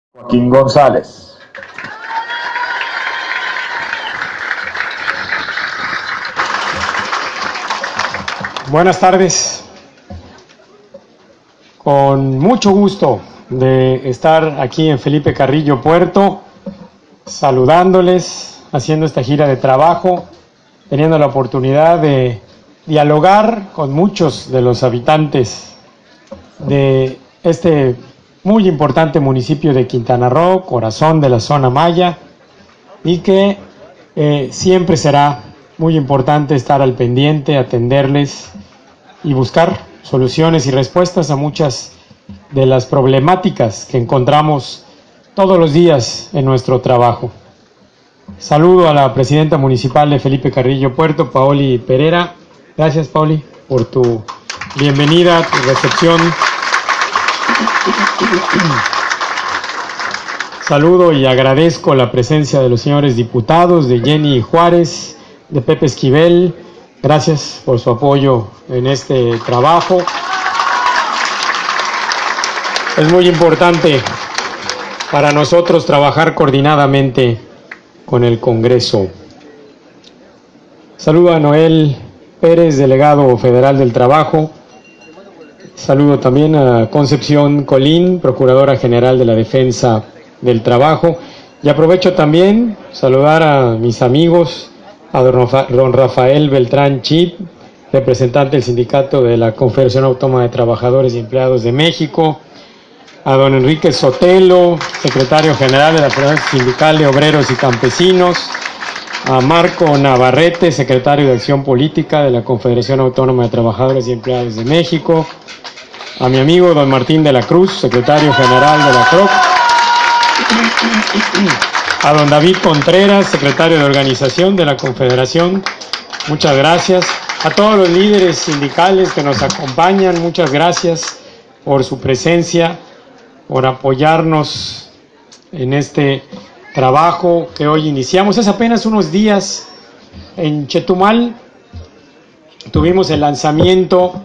Joaquín González. Buenas tardes. Con mucho gusto de estar aquí en Felipe Carrillo Puerto, saludándoles, haciendo esta gira de trabajo, teniendo la oportunidad de dialogar con muchos de los habitantes de este muy importante municipio de Quintana Roo, corazón de la zona maya, y que siempre será muy importante estar al pendiente, atenderles y buscar soluciones y respuestas a muchas de las problemáticas que encontramos todos los días en nuestro trabajo. Saludo a la presidenta municipal de Felipe Carrillo Puerto, Paoli Pereira. Gracias, Paoli, por tu bienvenida, tu recepción. Saludo y agradezco la presencia de los señores diputados, de Jenny Juárez, de Pepe Esquivel. Gracias por su apoyo en este trabajo. Es muy importante para nosotros trabajar coordinadamente con el Congreso. Saludo a Noel Pérez, delegado federal del Trabajo. Saludo también a Concepción Colín, Procuradora General de la Defensa del Trabajo. Y aprovecho también saludar a mis amigos, a don Rafael Beltrán Chip, representante del Sindicato de la Confederación Autónoma de Trabajadores y Empleados de México, a don Enrique Sotelo, secretario general de la Federación Sindical de Obreros y Campesinos, a Marco Navarrete, secretario de Acción Política de la Confederación Autónoma de Trabajadores y Empleados de México, a mi amigo don Martín de la Cruz, secretario general de la CROC, a don David Contreras, secretario de Organización de la Confederación, muchas gracias. A todos los líderes sindicales que nos acompañan, muchas gracias por su presencia, por apoyarnos en este trabajo que hoy iniciamos. Hace apenas unos días en Chetumal tuvimos el lanzamiento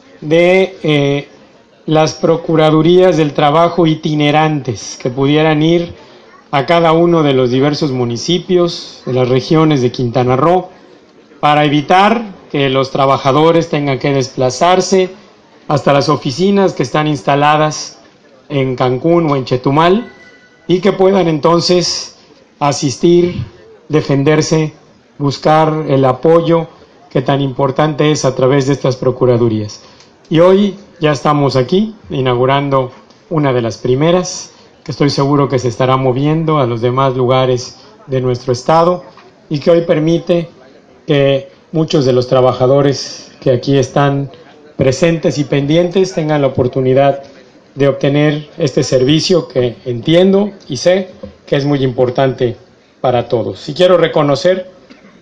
de las Procuradurías del Trabajo itinerantes que pudieran ir a cada uno de los diversos municipios de las regiones de Quintana Roo para evitar que los trabajadores tengan que desplazarse hasta las oficinas que están instaladas en Cancún o en Chetumal y que puedan entonces asistir, defenderse, buscar el apoyo que tan importante es a través de estas procuradurías. Y hoy ya estamos aquí inaugurando una de las primeras, que estoy seguro que se estará moviendo a los demás lugares de nuestro estado y que hoy permite que muchos de los trabajadores que aquí están presentes y pendientes tengan la oportunidad de obtener este servicio que entiendo y sé que es muy importante para todos. Y quiero reconocer,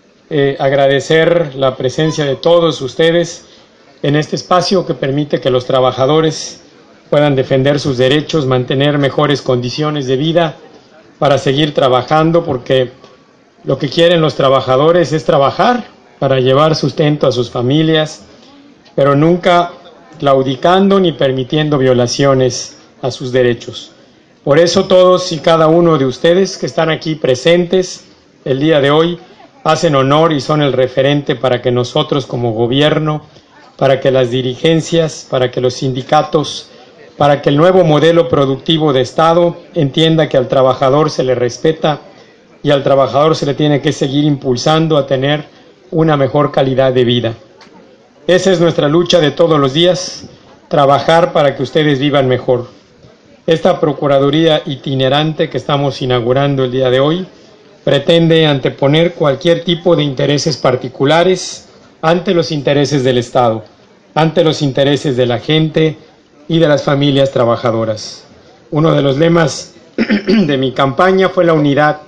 agradecer la presencia de todos ustedes en este espacio que permite que los trabajadores puedan defender sus derechos, mantener mejores condiciones de vida para seguir trabajando, porque lo que quieren los trabajadores es trabajar para llevar sustento a sus familias, pero nunca claudicando ni permitiendo violaciones a sus derechos. Por eso todos y cada uno de ustedes que están aquí presentes el día de hoy hacen honor y son el referente para que nosotros como gobierno, para que las dirigencias, para que los sindicatos, para que el nuevo modelo productivo de Estado entienda que al trabajador se le respeta y al trabajador se le tiene que seguir impulsando a tener una mejor calidad de vida. Esa es nuestra lucha de todos los días, trabajar para que ustedes vivan mejor. Esta Procuraduría itinerante que estamos inaugurando el día de hoy pretende anteponer cualquier tipo de intereses particulares ante los intereses del Estado, ante los intereses de la gente y de las familias trabajadoras. Uno de los lemas de mi campaña fue la unidad.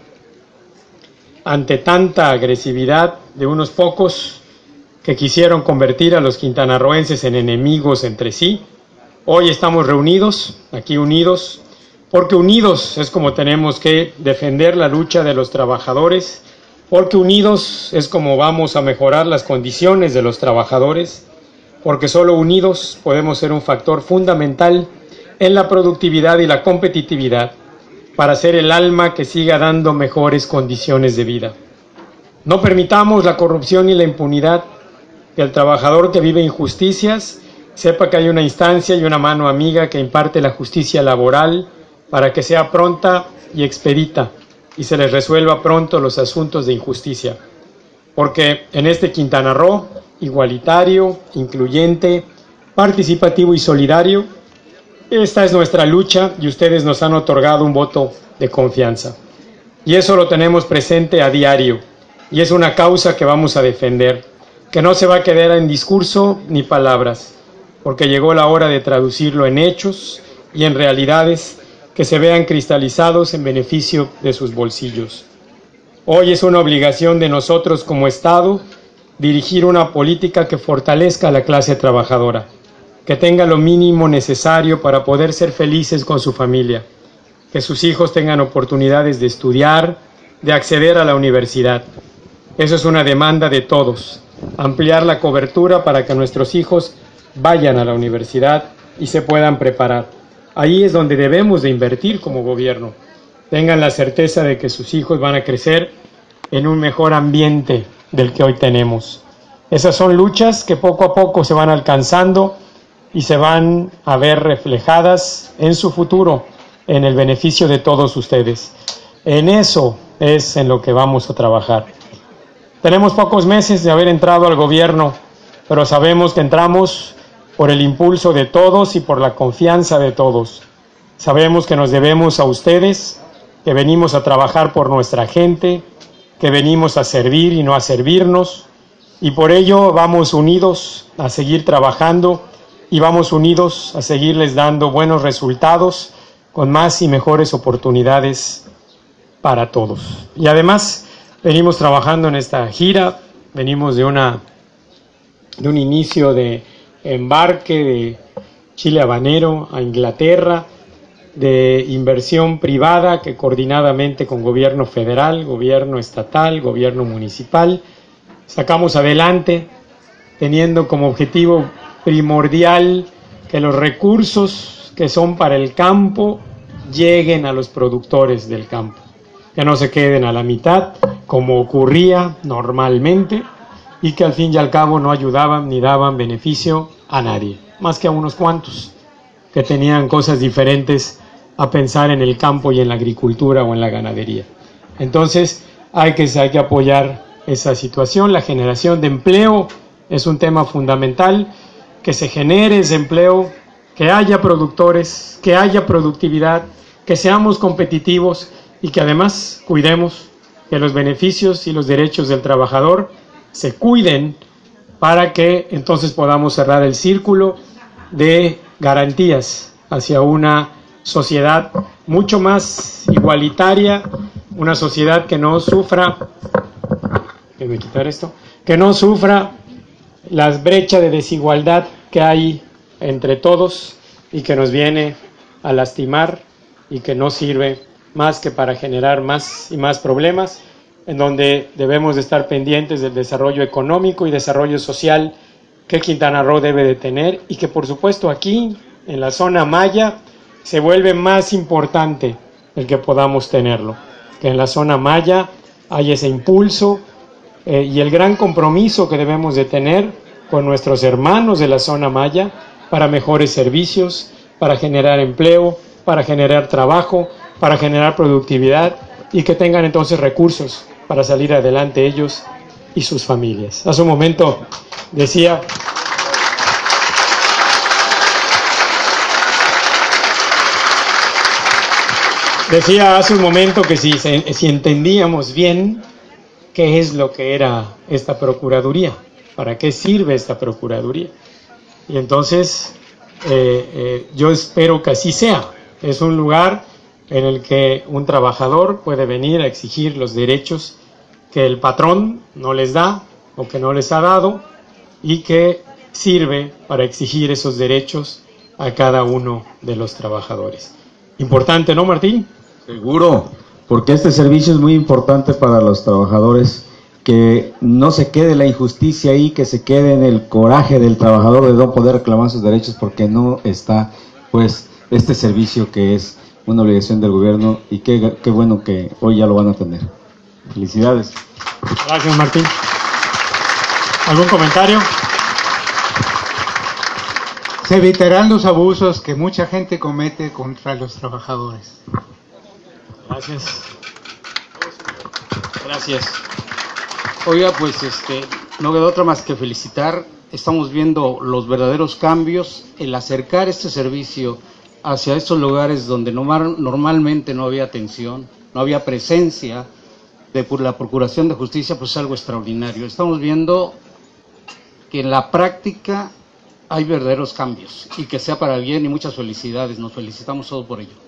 Ante tanta agresividad de unos pocos que quisieron convertir a los quintanarroenses en enemigos entre sí, hoy estamos reunidos, aquí unidos, porque unidos es como tenemos que defender la lucha de los trabajadores, porque unidos es como vamos a mejorar las condiciones de los trabajadores, porque solo unidos podemos ser un factor fundamental en la productividad y la competitividad para ser el alma que siga dando mejores condiciones de vida. No permitamos la corrupción y la impunidad, que el trabajador que vive injusticias sepa que hay una instancia y una mano amiga que imparte la justicia laboral para que sea pronta y expedita y se les resuelva pronto los asuntos de injusticia. Porque en este Quintana Roo, igualitario, incluyente, participativo y solidario, esta es nuestra lucha y ustedes nos han otorgado un voto de confianza. Y eso lo tenemos presente a diario y es una causa que vamos a defender, que no se va a quedar en discurso ni palabras, porque llegó la hora de traducirlo en hechos y en realidades que se vean cristalizados en beneficio de sus bolsillos. Hoy es una obligación de nosotros como Estado dirigir una política que fortalezca a la clase trabajadora, que tenga lo mínimo necesario para poder ser felices con su familia, que sus hijos tengan oportunidades de estudiar, de acceder a la universidad. Eso es una demanda de todos, ampliar la cobertura para que nuestros hijos vayan a la universidad y se puedan preparar. Ahí es donde debemos de invertir como gobierno. Tengan la certeza de que sus hijos van a crecer en un mejor ambiente del que hoy tenemos. Esas son luchas que poco a poco se van alcanzando y se van a ver reflejadas en su futuro, en el beneficio de todos ustedes. En eso es en lo que vamos a trabajar. Tenemos pocos meses de haber entrado al gobierno, pero sabemos que entramos por el impulso de todos y por la confianza de todos. Sabemos que nos debemos a ustedes, que venimos a trabajar por nuestra gente, que venimos a servir y no a servirnos, y por ello vamos unidos a seguir trabajando y vamos unidos a seguirles dando buenos resultados con más y mejores oportunidades para todos. Y además venimos trabajando en esta gira, venimos de un inicio de embarque de chile habanero a Inglaterra, de inversión privada que coordinadamente con gobierno federal, gobierno estatal, gobierno municipal, sacamos adelante, teniendo como objetivo primordial que los recursos que son para el campo lleguen a los productores del campo, que no se queden a la mitad, como ocurría normalmente, y que al fin y al cabo no ayudaban ni daban beneficio a nadie, más que a unos cuantos que tenían cosas diferentes a pensar en el campo y en la agricultura o en la ganadería. Entonces hay que apoyar esa situación. La generación de empleo es un tema fundamental, que se genere ese empleo, que haya productores, que haya productividad, que seamos competitivos y que además cuidemos que los beneficios y los derechos del trabajador se cuiden para que entonces podamos cerrar el círculo de garantías hacia una sociedad mucho más igualitaria, una sociedad que no sufra, que no sufra las brechas de desigualdad que hay entre todos y que nos viene a lastimar y que no sirve más que para generar más y más problemas, en donde debemos de estar pendientes del desarrollo económico y desarrollo social que Quintana Roo debe de tener y que por supuesto aquí en la zona maya se vuelve más importante el que podamos tenerlo, que en la zona maya hay ese impulso y el gran compromiso que debemos de tener con nuestros hermanos de la zona maya para mejores servicios, para generar empleo, para generar trabajo, para generar productividad y que tengan entonces recursos para salir adelante ellos y sus familias. Hace un momento decía hace un momento que si entendíamos bien qué es lo que era esta Procuraduría, para qué sirve esta Procuraduría. Y entonces yo espero que así sea. Es un lugar en el que un trabajador puede venir a exigir los derechos que el patrón no les da o que no les ha dado y que sirve para exigir esos derechos a cada uno de los trabajadores. Importante, ¿no, Martín? Seguro, porque este servicio es muy importante para los trabajadores, que no se quede la injusticia ahí, que se quede en el coraje del trabajador de no poder reclamar sus derechos porque no está, pues, este servicio que es una obligación del gobierno, y qué bueno que hoy ya lo van a tener. Felicidades. Gracias, Martín. ¿Algún comentario? Se evitarán los abusos que mucha gente comete contra los trabajadores. Gracias. Gracias. Oiga, pues no queda otra más que felicitar. Estamos viendo los verdaderos cambios, el acercar este servicio hacia estos lugares donde normalmente no había atención, no había presencia de la Procuración de Justicia, pues es algo extraordinario. Estamos viendo que en la práctica hay verdaderos cambios, y que sea para bien, y muchas felicidades. Nos felicitamos todos por ello.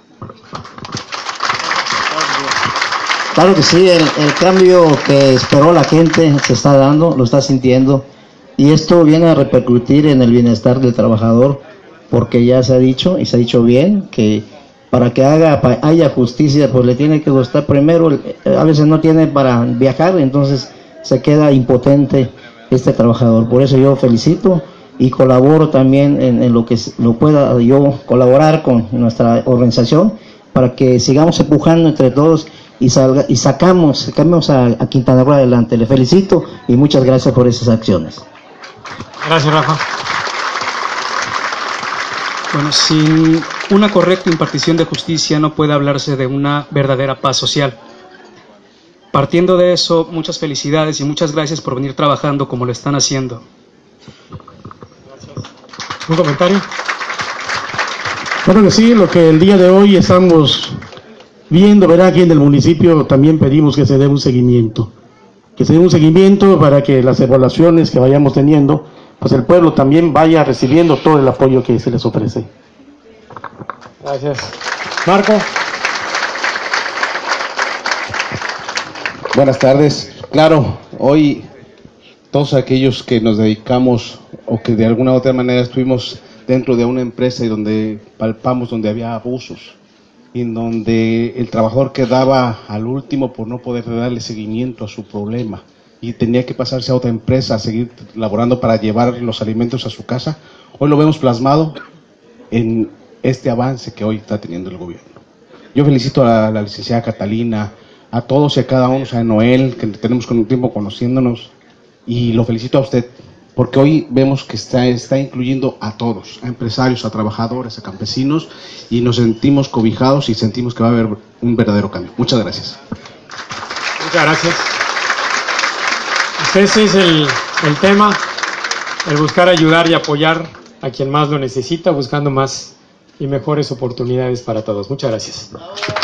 Claro que sí, el cambio que esperó la gente se está dando, lo está sintiendo, y esto viene a repercutir en el bienestar del trabajador, porque ya se ha dicho, y se ha dicho bien, que para que haya justicia, pues le tiene que costar primero, a veces no tiene para viajar, entonces se queda impotente este trabajador. Por eso yo felicito y colaboro también en lo que lo pueda yo colaborar con nuestra organización, para que sigamos empujando entre todos y sacamos a Quintana Roo adelante. Le felicito y muchas gracias por esas acciones. Gracias, Rafa. Bueno, sin una correcta impartición de justicia no puede hablarse de una verdadera paz social. Partiendo de eso, muchas felicidades y muchas gracias por venir trabajando como lo están haciendo. ¿Un comentario? Claro que sí, lo que el día de hoy estamos viendo, verá, aquí en el municipio también pedimos que se dé un seguimiento. Que se dé un seguimiento para que las evaluaciones que vayamos teniendo, pues el pueblo también vaya recibiendo todo el apoyo que se les ofrece. Gracias. Marco. Buenas tardes. Claro, hoy todos aquellos que nos dedicamos o que de alguna u otra manera estuvimos dentro de una empresa y donde palpamos donde había abusos, y en donde el trabajador quedaba al último por no poder darle seguimiento a su problema y tenía que pasarse a otra empresa a seguir laborando para llevar los alimentos a su casa, hoy lo vemos plasmado en este avance que hoy está teniendo el gobierno. Yo felicito a la licenciada Catalina, a todos y a cada uno, a Noel, que tenemos con un tiempo conociéndonos, y lo felicito a usted, porque hoy vemos que está incluyendo a todos, a empresarios, a trabajadores, a campesinos, y nos sentimos cobijados y sentimos que va a haber un verdadero cambio. Muchas gracias. Muchas gracias. Ese es el tema, el buscar ayudar y apoyar a quien más lo necesita, buscando más y mejores oportunidades para todos. Muchas gracias.